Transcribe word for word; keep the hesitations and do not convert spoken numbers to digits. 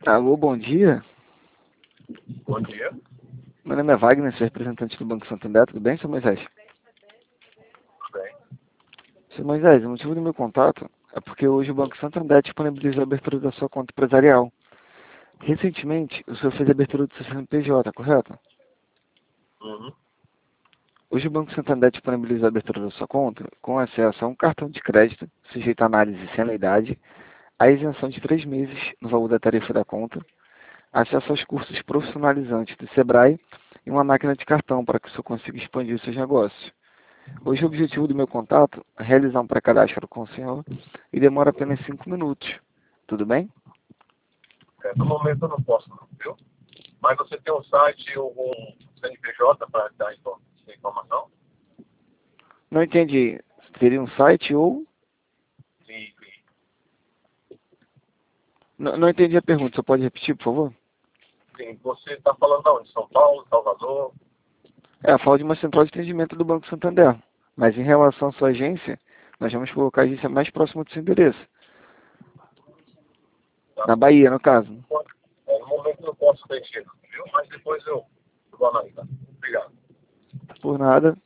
Alô, bom dia. Bom dia. Meu nome é Wagner, sou representante do Banco Santander. Tudo bem, seu Moisés? Tudo bem. Seu Moisés, o motivo do meu contato é porque hoje o Banco Santander disponibiliza a abertura da sua conta empresarial. Recentemente, o senhor fez a abertura do seu C N P J, correto? Uhum. Hoje o Banco Santander disponibiliza a abertura da sua conta com acesso a um cartão de crédito, sujeito a análise sem anuidade, a isenção de três meses no valor da tarifa da conta, acesso aos cursos profissionalizantes do Sebrae e uma máquina de cartão para que o senhor consiga expandir os seus negócios. Hoje o objetivo do meu contato é realizar um pré-cadastro com o senhor e demora apenas cinco minutos. Tudo bem? É, no momento eu não posso, não, viu? Mas você tem um site ou um C N P J para dar info- essa informação? Não entendi. Teria um site ou... Sim, sim. Não, não entendi a pergunta. Você pode repetir, por favor? Sim, você está falando de onde? São Paulo, Salvador? É, a fala de uma central de atendimento do Banco Santander. Mas em relação à sua agência, nós vamos colocar a agência mais próxima do seu endereço. Tá? Na Bahia, no caso. É, no momento eu não posso mexer, viu? Mas depois eu vou analisar. Obrigado. Por nada.